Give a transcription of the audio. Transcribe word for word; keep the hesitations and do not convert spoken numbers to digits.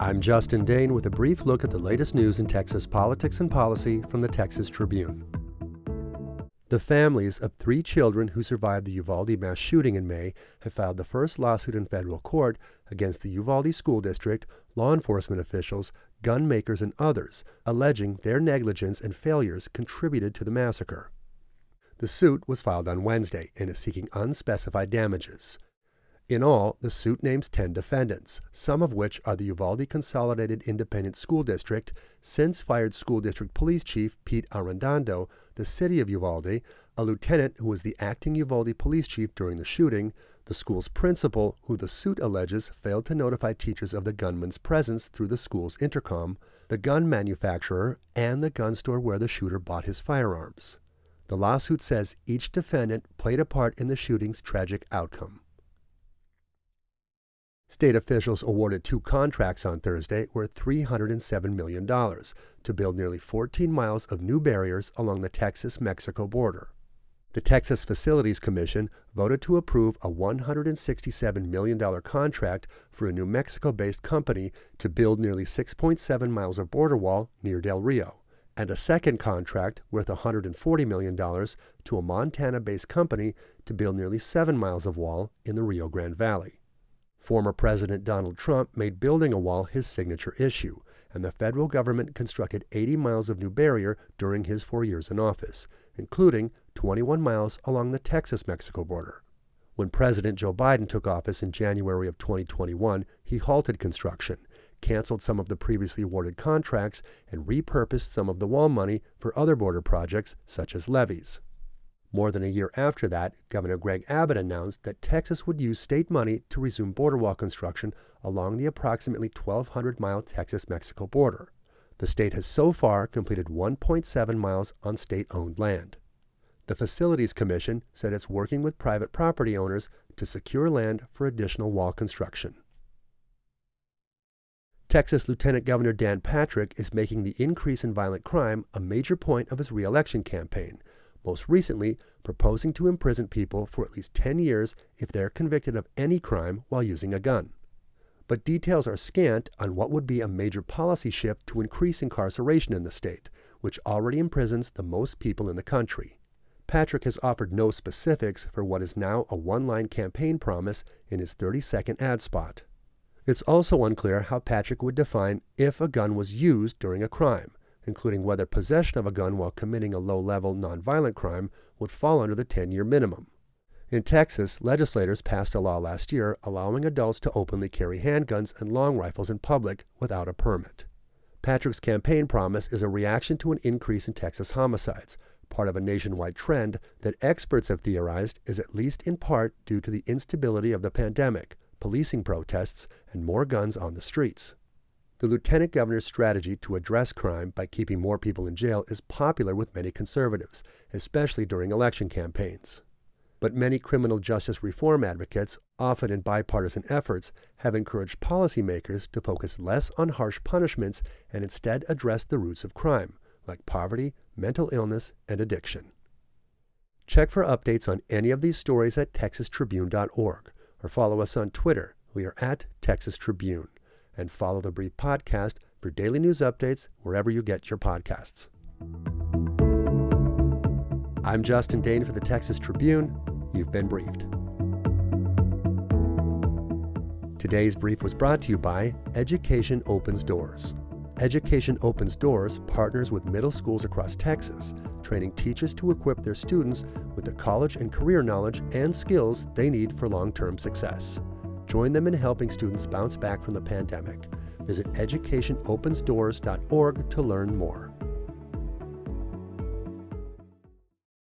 I'm Justin Dane with a brief look at the latest news in Texas politics and policy from the Texas Tribune. The families of three children who survived the Uvalde mass shooting in May have filed the first lawsuit in federal court against the Uvalde School District, law enforcement officials, gun makers, and others, alleging their negligence and failures contributed to the massacre. The suit was filed on Wednesday and is seeking unspecified damages. In all, the suit names ten defendants, some of which are the Uvalde Consolidated Independent School District, since-fired School District Police Chief Pete Arredondo, the city of Uvalde, a lieutenant who was the acting Uvalde police chief during the shooting, the school's principal, who the suit alleges failed to notify teachers of the gunman's presence through the school's intercom, the gun manufacturer, and the gun store where the shooter bought his firearms. The lawsuit says each defendant played a part in the shooting's tragic outcome. State officials awarded two contracts on Thursday worth three hundred seven million dollars to build nearly fourteen miles of new barriers along the Texas-Mexico border. The Texas Facilities Commission voted to approve a one hundred sixty-seven million dollars contract for a New Mexico-based company to build nearly six point seven miles of border wall near Del Rio, and a second contract worth one hundred forty million dollars to a Montana-based company to build nearly seven miles of wall in the Rio Grande Valley. Former President Donald Trump made building a wall his signature issue, and the federal government constructed eighty miles of new barrier during his four years in office, including twenty-one miles along the Texas-Mexico border. When President Joe Biden took office in January of twenty twenty-one, he halted construction, canceled some of the previously awarded contracts, and repurposed some of the wall money for other border projects such as levees. More than a year after that, Governor Greg Abbott announced that Texas would use state money to resume border wall construction along the approximately twelve hundred mile Texas-Mexico border. The state has so far completed one point seven miles on state-owned land. The Facilities Commission said it's working with private property owners to secure land for additional wall construction. Texas Lieutenant Governor Dan Patrick is making the increase in violent crime a major point of his re-election campaign, most recently proposing to imprison people for at least ten years if they're convicted of any crime while using a gun. But details are scant on what would be a major policy shift to increase incarceration in the state, which already imprisons the most people in the country. Patrick has offered no specifics for what is now a one-line campaign promise in his thirty-second ad spot. It's also unclear how Patrick would define if a gun was used during a crime, including whether possession of a gun while committing a low-level nonviolent crime would fall under the ten-year minimum. In Texas, legislators passed a law last year allowing adults to openly carry handguns and long rifles in public without a permit. Patrick's campaign promise is a reaction to an increase in Texas homicides, part of a nationwide trend that experts have theorized is at least in part due to the instability of the pandemic, policing protests, and more guns on the streets. The lieutenant governor's strategy to address crime by keeping more people in jail is popular with many conservatives, especially during election campaigns. But many criminal justice reform advocates, often in bipartisan efforts, have encouraged policymakers to focus less on harsh punishments and instead address the roots of crime, like poverty, mental illness, and addiction. Check for updates on any of these stories at texas tribune dot org or follow us on Twitter. We are at Texas Tribune. And follow the Brief Podcast for daily news updates wherever you get your podcasts. I'm Justin Dane for the Texas Tribune. You've been briefed. Today's brief was brought to you by Education Opens Doors. Education Opens Doors partners with middle schools across Texas, training teachers to equip their students with the college and career knowledge and skills they need for long-term success. Join them in helping students bounce back from the pandemic. Visit education opens doors dot org to learn more.